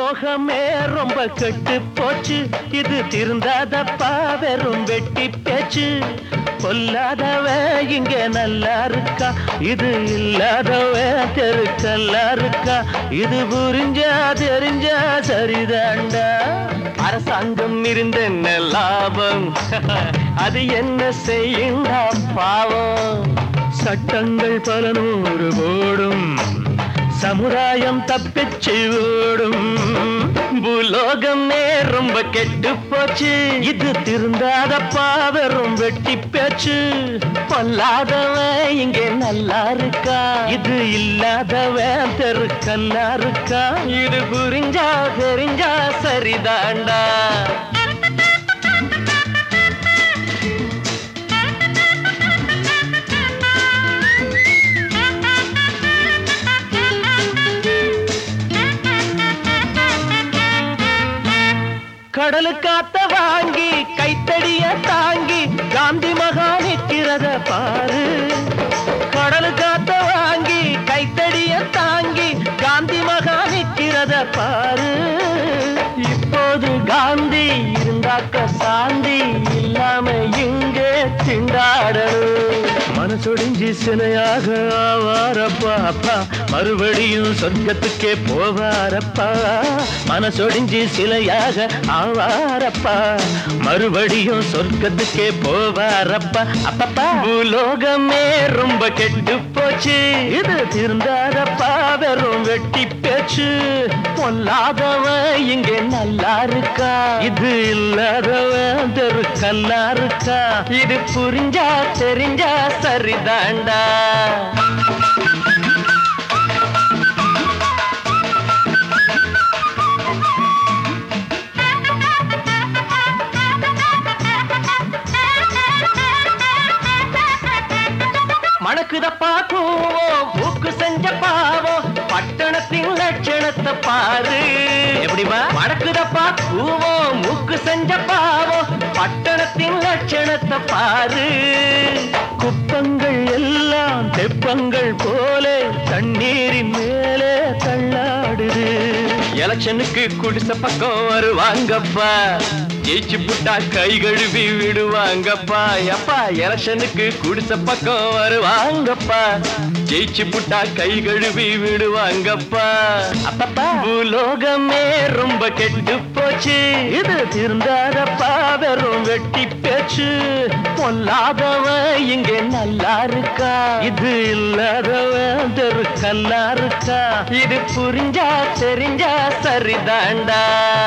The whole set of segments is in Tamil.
பூலோகமே ரொம்ப கெட்டு போச்சு. இது திருந்தாதப்பா வெறும் வெட்டி பேச்சு. கொல்லாதவ இங்க நல்லா இருக்கா, இது இல்லாதவ தெருக்கல்லா இருக்கா. இது புரிஞ்சா தெரிஞ்சா சரிதாண்டா. அரசாங்கம் இருந்த என்ன லாபம், அது என்ன செய்யுண்டா பாவம். சட்டங்கள் பல நூறு போடும், சமுதாயம் தப்பிச்சு ஓடும். பூலோகமே ரொம்ப கெட்டு போச்சு. இது திருந்தாதப்பா வெறும் வெட்டி பேச்சு. பொல்லாதவன் இங்கே நல்லா இருக்கா, இது இல்லாதவன் தெருக்கல்லா இருக்கா. இது புரிஞ்சா தெரிஞ்சா சரிதாண்டா. கடலு காத்த வாங்கி கைத்தடிய தாங்கி காந்தி மகான் நிற்கிறத பாரு. கடலு காத்த வாங்கி கைத்தடிய தாங்கி காந்தி மகான் நிற்கிறத பாரு. இப்போது காந்தி இருந்தாக்க சாந்தி இல்லாம இங்கே திண்டாடணும். மனசொடிஞ்சி சிலையாக ஆவாரப்பா அப்பா, மறுபடியும் சொர்க்கத்துக்கே போவாரப்பா. மனசொடிஞ்சி சிலையாக ஆவாரப்பா, மறுபடியும் சொர்க்கத்துக்கே போவாரப்பா அப்பப்பா. பூலோகமே ரொம்ப கெட்டு போச்சு. இது திருந்தாதப்பா வெறும் வெட்டி பேச்சு. பொல்லாதவன் இங்கே நல்லா இருக்கா, இது இல்லாதவன் தெருக்கல்லா இருக்கா. இது புரிஞ்சா தெரிஞ்சா சரிதாண்டா. மணக்குதப்பா கூவோம் மூக்கு செஞ்ச பாவோம், பட்டணத்தின் லட்சணத்தை பாரு. எப்படிமா மணக்குதப்பா கூவோம் மூக்கு செஞ்ச பாவோம், பட்டணத்தின் லட்சணத்தை பாரு. குப்பங்கள் எல்லாம் தெப்பங்கள் போல தண்ணீரின் மேலே தள்ளாடுது. எலெக்ஷனுக்கு குடிச பக்கம் வருவாங்கப்பா, ஜெயிச்சு புட்டா கை கழுவி விடுவாங்கப்பா. எப்பா எலெக்ஷனுக்கு குடிச பக்கம் வருவாங்கப்பா, ஜெயிச்சு புட்டா கை கழுவி விடுவாங்கப்பா அப்பப்பா. பூலோகமே ரொம்ப கெட்டு போச்சு. இது திருந்தாதப்பா வெறும் வெட்டி பேச்சு. பொல்லாதவன் இங்கே நல்லா இருக்கா, இது இல்லாதவன் தெருக்கல்லா இருக்கா. இது புரிஞ்சா தெரிஞ்சா சரிதாண்டா.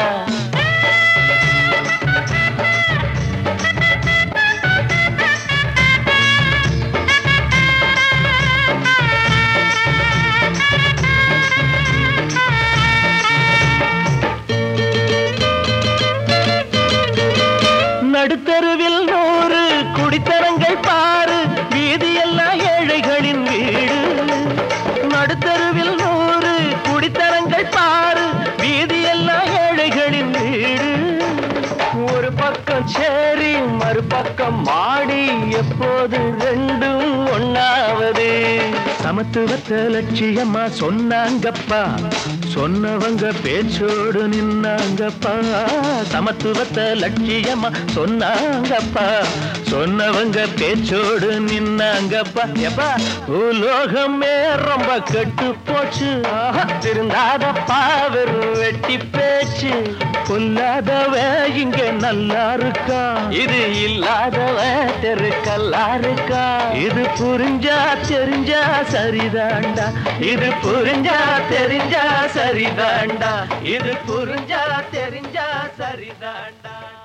நடுத்தருவில் 100 குடித்தரங்கள் பாரு, வீதியெல்லாம் ஏழைகளின் வீடு. நடுத்தருவில் 100 குடித்தரங்கள் பாரு, வீதியெல்லாம் ஏழைகளின் வீடு. ஒரு பக்கம் சேரி மறுபக்கம் மாடி, எப்போது ரெண்டும் ஒண்ணாவது. சமத்துவத்தை லட்சியமா சொன்னாங்கப்பா, சொன்னவங்க பேச்சோடு நின்னாங்கப்பா. சமத்துவத்தை லட்சியமா சொன்னாங்கப்பா, சொன்னவங்க பேச்சோடு நின்னாங்கப்பா. எப்பா பூலோகமே ரொம்ப கெட்டு போச்சு. திருந்தாதப்பா வெறும் வெட்டி பேச்சு. கொல்லாதவ இங்க நல்லா இருக்கா, இது இல்லாதவ தெருக்கல்லா இருக்கா. இது புரிஞ்சா தெரிஞ்சா சரிதாண்டா, இது புரிஞ்சா தெரிஞ்சா சரிதாண்டா, இது புரிஞ்சா தெரிஞ்சா சரிதாண்டா.